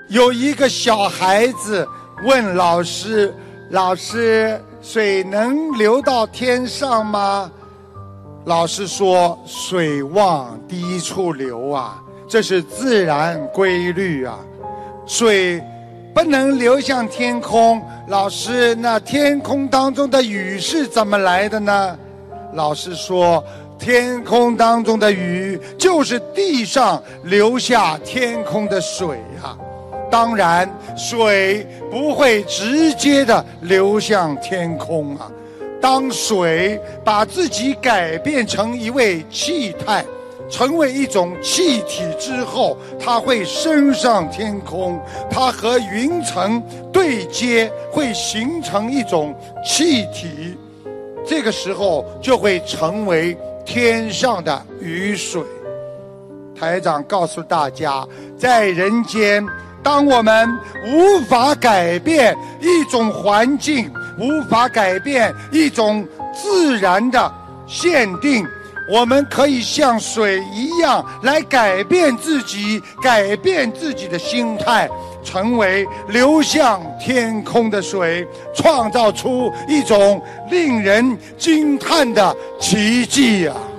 有一个小孩子问老师：“老师，水能流到天上吗？”老师说：“水往低处流啊，这是自然规律啊，水不能流向天空。”老师，那天空当中的雨是怎么来的呢？老师说：“天空当中的雨就是地上流下天空的水啊。当然，水不会直接的流向天空啊。当水把自己改变成一位气态，成为一种气体之后，它会升上天空，它和云层对接，会形成一种气体，这个时候就会成为天上的雨水。台长告诉大家，在人间，当我们无法改变一种环境，无法改变一种自然的限定，我们可以像水一样来改变自己，改变自己的心态，成为流向天空的水，创造出一种令人惊叹的奇迹啊！